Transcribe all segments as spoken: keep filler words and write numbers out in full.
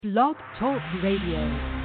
Blog Talk Radio.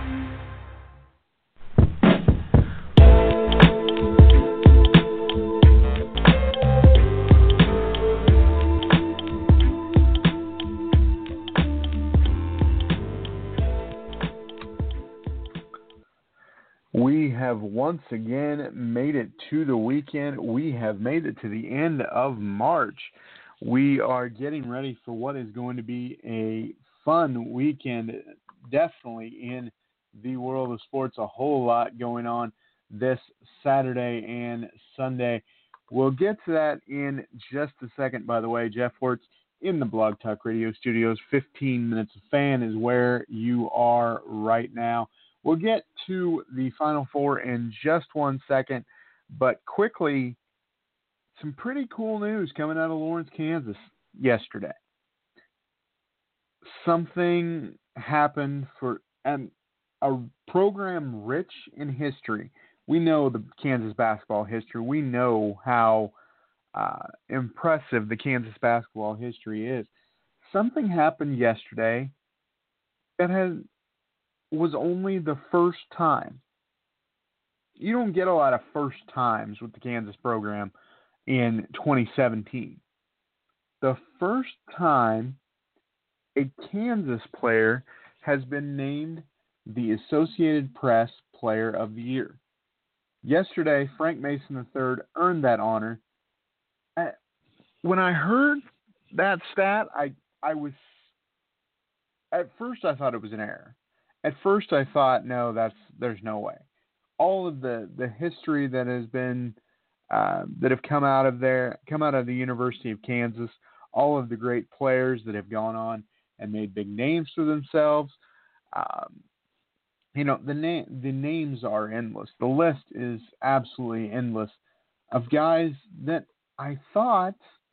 We have once again made it to the weekend. We have made it to the end of March. We are getting ready for what is going to be a fun weekend, definitely in the world of sports. A whole lot going on this Saturday and Sunday. We'll get to that in just a second. By the way, Jeff Wertz in the Blog Talk Radio studios. fifteen minutes of fan is where you are right now. We'll get to the Final Four in just one second, but quickly, some pretty cool news coming out of Lawrence, Kansas yesterday. Something happened for um, a program rich in history. We know the Kansas basketball history. We know how uh, impressive the Kansas basketball history is. Something happened yesterday that has was only the first time. You don't get a lot of first times with the Kansas program in twenty seventeen. The first time a Kansas player has been named the Associated Press Player of the Year. Yesterday, Frank Mason the third earned that honor. When I heard that stat, I I was at first I thought it was an error. At first, I thought, no, that's there's no way. All of the, the history that has been uh, that have come out of there, come out of the University of Kansas, all of the great players that have gone on and made big names for themselves. Um, you know, the na- the names are endless. The list is absolutely endless of guys that I thought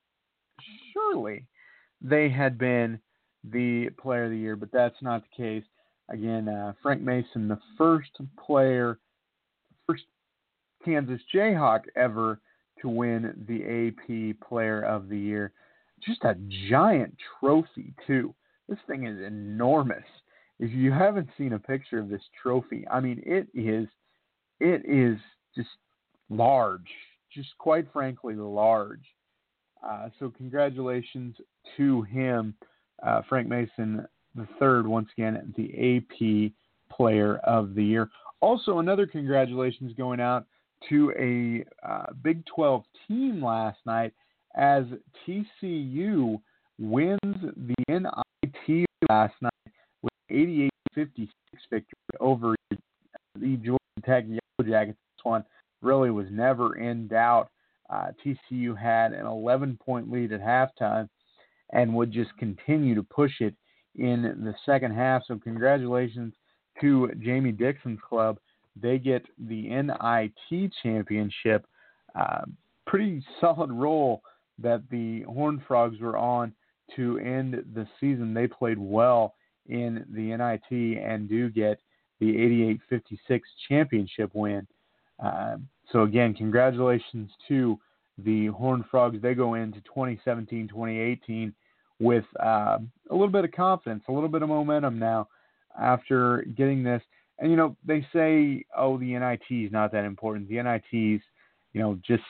surely they had been the Player of the Year, but that's not the case. Again, uh, Frank Mason, the first player, first Kansas Jayhawk ever to win the A P Player of the Year. Just a giant trophy, too. This thing is enormous. If you haven't seen a picture of this trophy, I mean, it is, it is just large, just quite frankly large. Uh, so congratulations to him, uh, Frank Mason the third, once again, the A P Player of the Year. Also, another congratulations going out to a uh, Big twelve team last night as T C U wins the N I T last night with eighty-eight fifty-six victory over the Georgia Tech Yellow Jackets. This one really was never in doubt. Uh, T C U had an eleven-point lead at halftime and would just continue to push it in the second half. So congratulations to Jamie Dixon's club. They get the N I T championship. Uh, pretty solid role that the Horned Frogs were on to end the season. They played well in the N I T and do get the eighty-eight fifty-six championship win. Uh, so again, congratulations to the Horned Frogs. They go into twenty seventeen twenty eighteen with uh, a little bit of confidence, a little bit of momentum now after getting this. And, you know, they say, oh, the N I T is not that important. The N I T's, you know, just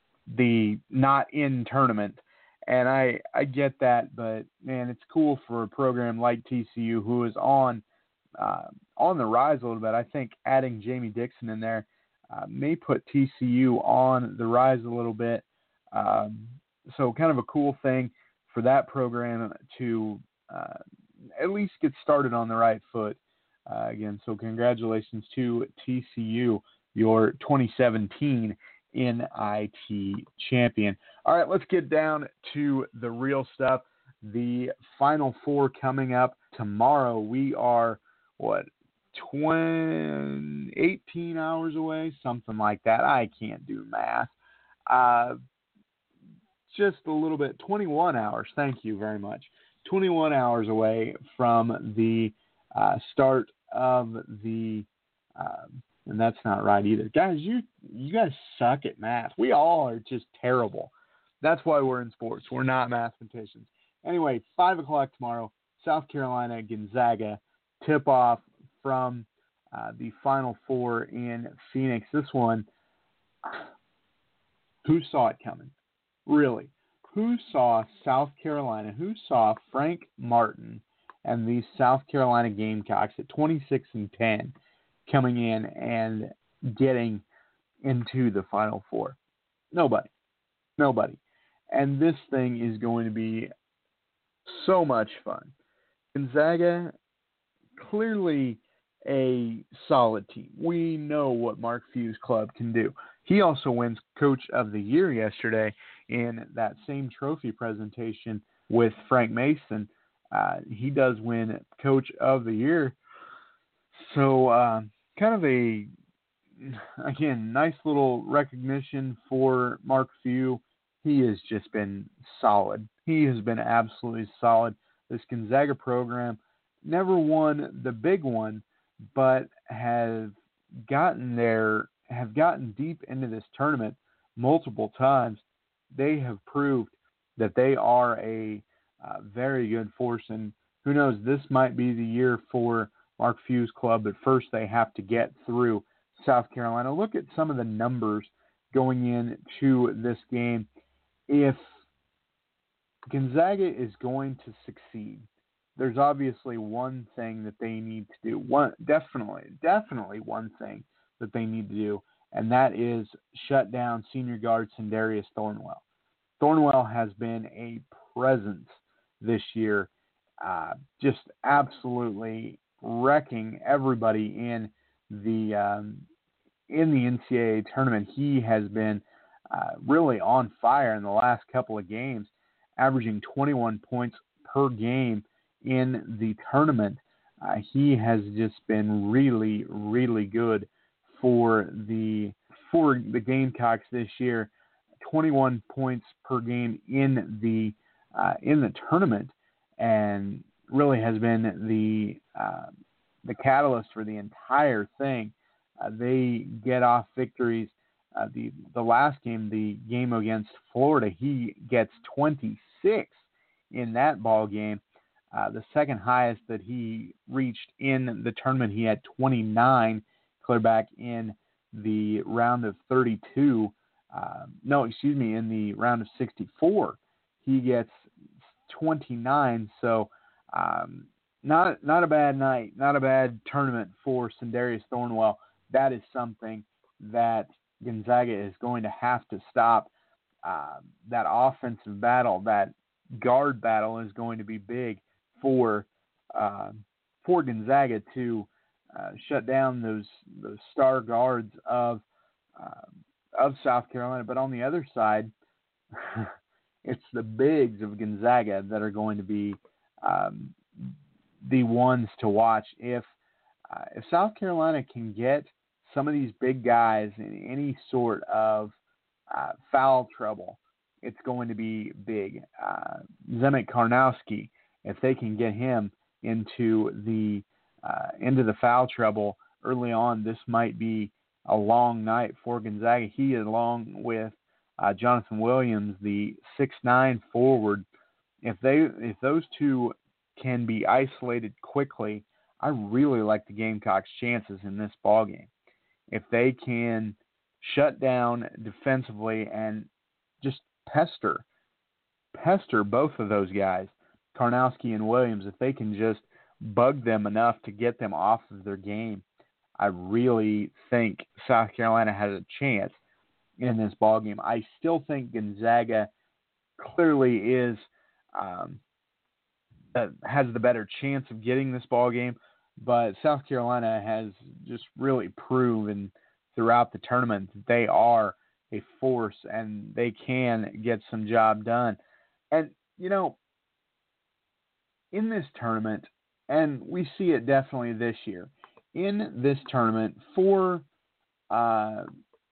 the not in tournament. And I, I get that, but, man, it's cool for a program like T C U who is on uh, on the rise a little bit. I think adding Jamie Dixon in there uh, may put T C U on the rise a little bit. Um, so kind of a cool thing for that program to uh, at least get started on the right foot uh, again. So congratulations to T C U, your twenty seventeen N I T champion. All right, let's get down to the real stuff. The Final Four coming up tomorrow. We are, what, twenty, eighteen hours away? Something like that. I can't do math. Uh, just a little bit, twenty-one hours. Thank you very much. twenty-one hours away from the uh, start of the, uh, and that's not right either. Guys, you you guys suck at math. We all are just terrible. That's why we're in sports. We're not mathematicians. Anyway, five o'clock tomorrow, South Carolina, Gonzaga. tip-off from uh, the Final Four in Phoenix. This one, who saw it coming? Really? Who saw South Carolina? Who saw Frank Martin and the South Carolina Gamecocks at twenty-six and ten coming in and getting into the Final Four? Nobody. Nobody. And this thing is going to be so much fun. Gonzaga, clearly a solid team. We know what Mark Few's club can do. He also wins Coach of the Year yesterday in that same trophy presentation with Frank Mason. Uh, he does win Coach of the Year. So uh, kind of a, again, nice little recognition for Mark Few. He has just been solid. He has been absolutely solid. This Gonzaga program never won the big one, but have gotten there, have gotten deep into this tournament multiple times. They have proved that they are a uh, very good force, and who knows, this might be the year for Mark Few's club, but first they have to get through South Carolina. Look at some of the numbers going into this game. If Gonzaga is going to succeed, there's obviously one thing that they need to do. One, definitely, definitely one thing that they need to do, and that is shut down senior guard Sindarius Thornwell. Thornwell has been a presence this year, uh, just absolutely wrecking everybody in the um, in the N C double A tournament. He has been uh, really on fire in the last couple of games, averaging twenty-one points per game in the tournament. Uh, he has just been really, really good for the for the Gamecocks this year. twenty-one points per game in the uh, in the tournament, and really has been the uh, the catalyst for the entire thing. Uh, they get off victories. Uh, the the last game, the game against Florida, he gets twenty-six in that ball game. Uh, the second highest that he reached in the tournament, he had twenty-nine, clear back in the round of thirty-two. Uh, no, excuse me, in the round of sixty-four, he gets twenty-nine. So um, not not a bad night, not a bad tournament for Sindarius Thornwell. That is something that Gonzaga is going to have to stop. Uh, that offensive battle, that guard battle, is going to be big for uh, for Gonzaga to uh, shut down those those star guards of uh, of South Carolina. But on the other side, it's the bigs of Gonzaga that are going to be um, the ones to watch. If uh, if South Carolina can get some of these big guys in any sort of uh, foul trouble, it's going to be big. Uh, Zemek Karnowski, if they can get him into the uh, into the foul trouble early on, this might be a long night for Gonzaga. He, along with uh, Jonathan Williams, the six nine forward, if they if those two can be isolated quickly, I really like the Gamecocks' chances in this ballgame. If they can shut down defensively and just pester, pester both of those guys, Karnowski and Williams, if they can just bug them enough to get them off of their game, I really think South Carolina has a chance in this ballgame. I still think Gonzaga clearly is um, uh, has the better chance of getting this ballgame, but South Carolina has just really proven throughout the tournament that they are a force and they can get some job done. And, you know, in this tournament, and we see it definitely this year, in this tournament, for uh,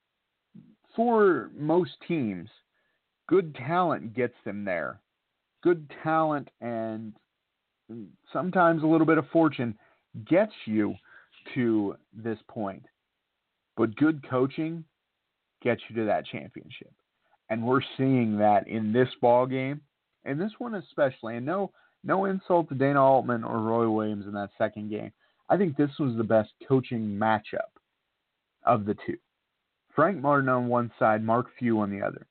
for most teams, good talent gets them there. Good talent and sometimes a little bit of fortune gets you to this point. But good coaching gets you to that championship. And we're seeing that in this ball game, and this one especially. And no, no insult to Dana Altman or Roy Williams in that second game. I think this was the best coaching matchup of the two. Frank Martin on one side, Mark Few on the other.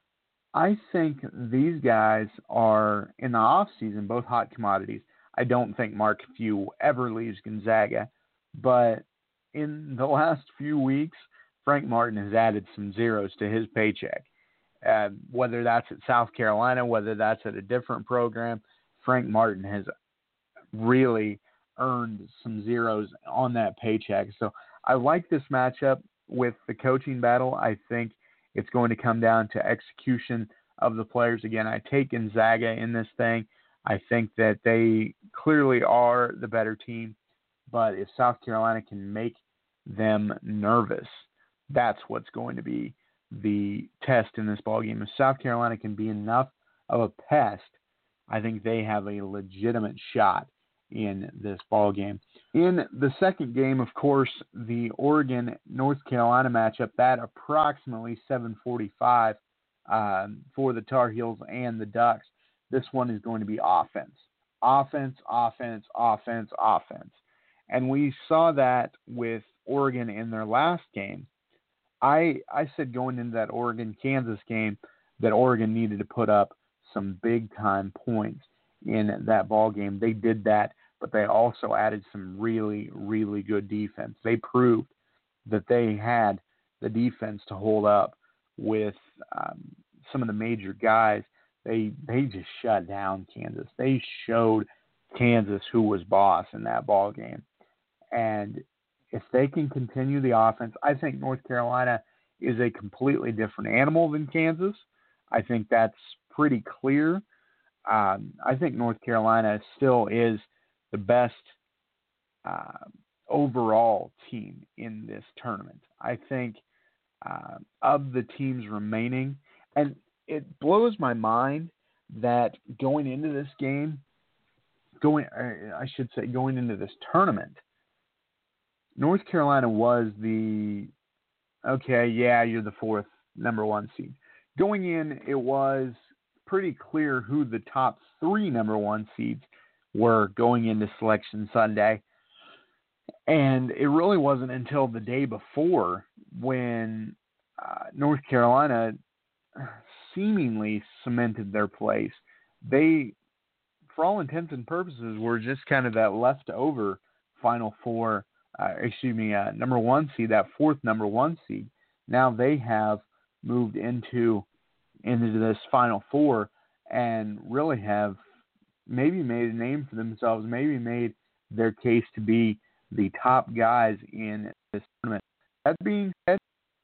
I think these guys are, in the offseason, both hot commodities. I don't think Mark Few ever leaves Gonzaga, but in the last few weeks, Frank Martin has added some zeros to his paycheck. Uh, whether that's at South Carolina, whether that's at a different program, Frank Martin has really earned some zeros on that paycheck. So I like this matchup with the coaching battle. I think it's going to come down to execution of the players. Again, I take Gonzaga in this thing. I think that they clearly are the better team, but if South Carolina can make them nervous, that's what's going to be the test in this ballgame. If South Carolina can be enough of a pest, I think they have a legitimate shot in this ballgame. In the second game, of course, the Oregon-North Carolina matchup, that approximately seven forty-five um, for the Tar Heels and the Ducks. This one is going to be offense. Offense, offense, offense, offense. And we saw that with Oregon in their last game. I I said going into that Oregon-Kansas game that Oregon needed to put up some big-time points in that ball game. They did that, but they also added some really, really good defense. They proved that they had the defense to hold up with um, some of the major guys. They they just shut down Kansas. They showed Kansas who was boss in that ball game. And if they can continue the offense, I think North Carolina is a completely different animal than Kansas. I think that's pretty clear. Um, I think North Carolina still is the best uh, overall team in this tournament. I think uh, of the teams remaining, and it blows my mind that going into this game, going I should say going into this tournament, North Carolina was the, okay, yeah, you're the fourth number one seed. Going in, it was pretty clear who the top three number one seeds were going into Selection Sunday. And it really wasn't until the day before when uh, North Carolina seemingly cemented their place. They, for all intents and purposes, were just kind of that leftover Final Four, uh, excuse me, uh, number one seed, that fourth number one seed. Now they have moved into into this Final Four and really have maybe made a name for themselves, maybe made their case to be the top guys in this tournament. That being said,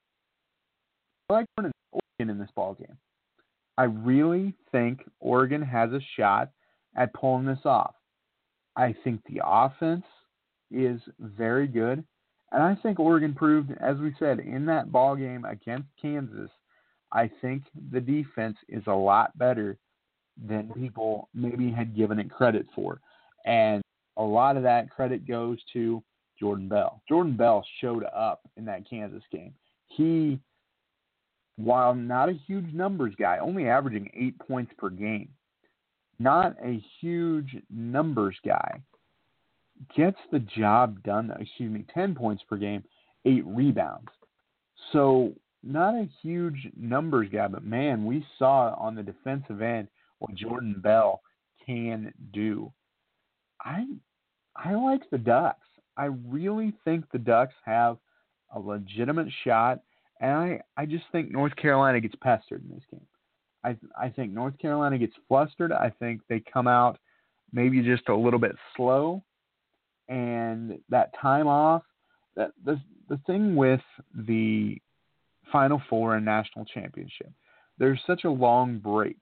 I like Oregon in this ballgame. I really think Oregon has a shot at pulling this off. I think the offense is very good, and I think Oregon proved, as we said, in that ball game against Kansas, I think the defense is a lot better than people maybe had given it credit for. And a lot of that credit goes to Jordan Bell. Jordan Bell showed up in that Kansas game. He, while not a huge numbers guy, only averaging eight points per game, not a huge numbers guy, gets the job done. Excuse me, ten points per game, eight rebounds. So not a huge numbers guy, but man, we saw on the defensive end what Jordan Bell can do. I I like the Ducks. I really think the Ducks have a legitimate shot, and I, I just think North Carolina gets pestered in this game. I I think North Carolina gets flustered. I think they come out maybe just a little bit slow, and that time off. That the the thing with the Final Four and National Championship, there's such a long break.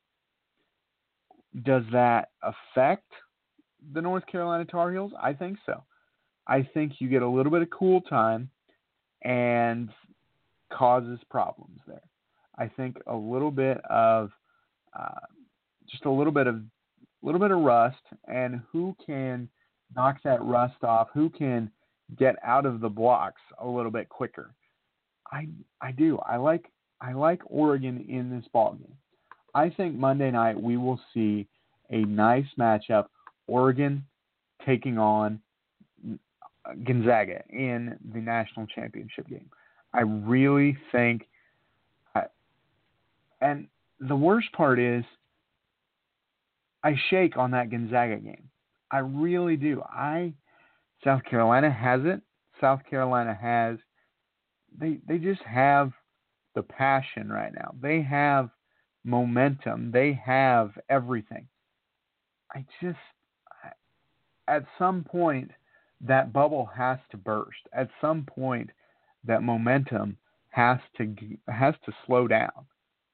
Does that affect the North Carolina Tar Heels? I think so. I think you get a little bit of cool time and causes problems there. I think a little bit of uh, just a little bit of little bit of rust, and who can knock that rust off? Who can get out of the blocks a little bit quicker? I I do. I like I like Oregon in this ballgame. I think Monday night we will see a nice matchup. Oregon taking on Gonzaga in the national championship game. I really think, and the worst part is, I shake on that Gonzaga game. I really do. I South Carolina has it. South Carolina has. They they just have the passion right now. They have momentum. They have everything. I just, at some point, that bubble has to burst. At some point, that momentum has to has to slow down.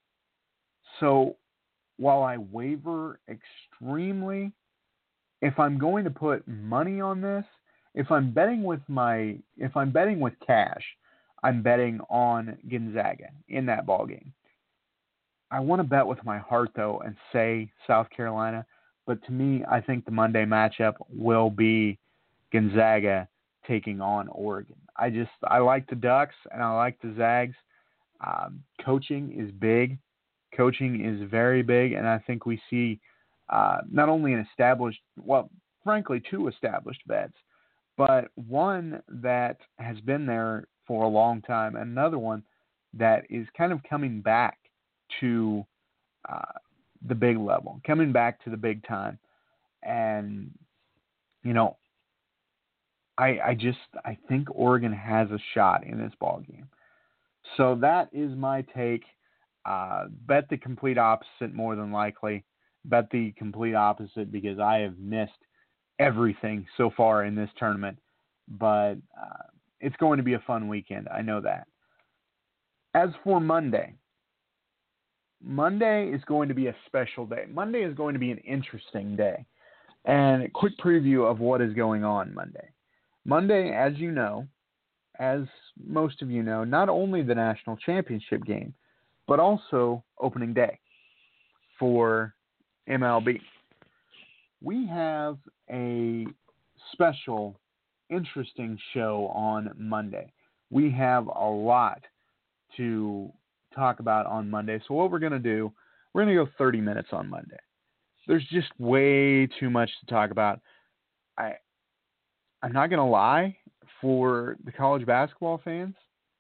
So, while I waver extremely, if I'm going to put money on this, if I'm betting with my, if I'm betting with cash, I'm betting on Gonzaga in that ball game. I want to bet with my heart though and say South Carolina, but to me, I think the Monday matchup will be Gonzaga taking on Oregon. I just, I like the Ducks and I like the Zags. Um, coaching is big. Coaching is very big, and I think we see uh, not only an established, well, frankly, two established bets, but one that has been there for a long time, and another one that is kind of coming back to uh, the big level, coming back to the big time. And, you know, I, I just, I think Oregon has a shot in this ball game. So that is my take. Uh, bet the complete opposite more than likely. Bet the complete opposite because I have missed everything so far in this tournament. But uh, it's going to be a fun weekend. I know that. As for Monday, Monday is going to be a special day. Monday is going to be an interesting day. And a quick preview of what is going on Monday. Monday, as you know, as most of you know, not only the national championship game, but also opening day for M L B. We have a special, interesting show on Monday. We have a lot to talk about on Monday. So what we're going to do, we're going to go thirty minutes on Monday. There's just way too much to talk about. I, I'm not going to lie, for the college basketball fans,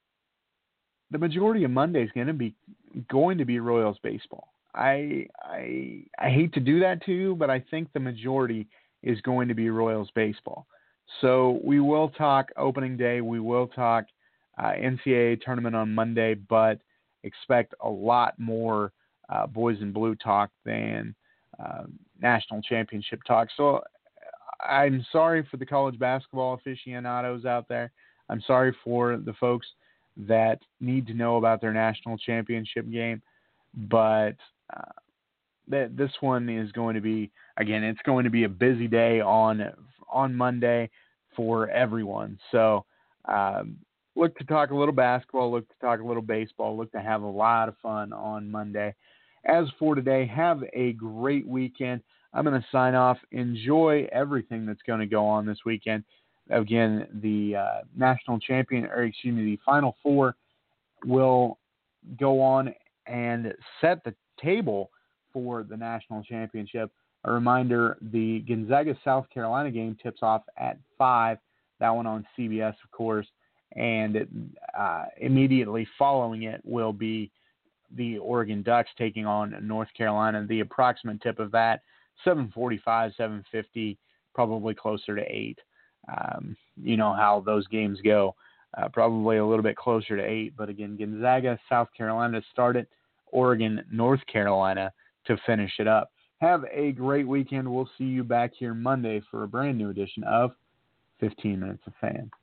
the majority of Monday is going to be going to be Royals baseball. I I I hate to do that to you, but I think the majority is going to be Royals baseball. So we will talk opening day. We will talk uh, N C double A tournament on Monday, but expect a lot more uh, boys in blue talk than uh, national championship talk. So I'm sorry for the college basketball aficionados out there. I'm sorry for the folks that need to know about their national championship game, but uh, th- this one is going to be, again, it's going to be a busy day on on Monday for everyone. So um, look to talk a little basketball, look to talk a little baseball, look to have a lot of fun on Monday. As for today, have a great weekend. I'm going to sign off. Enjoy everything that's going to go on this weekend. Again, the uh, national champion, or excuse me, the Final Four will go on and set the table for the national championship. A reminder, the Gonzaga-South Carolina game tips off at five. That one on C B S, of course. And uh, immediately following it will be the Oregon Ducks taking on North Carolina. The approximate tip of that, seven forty-five, seven fifty, probably closer to eight. Um, you know how those games go. Uh, probably a little bit closer to eight. But again, Gonzaga, South Carolina to start it. Oregon, North Carolina to finish it up. Have a great weekend. We'll see you back here Monday for a brand new edition of fifteen Minutes of Fan.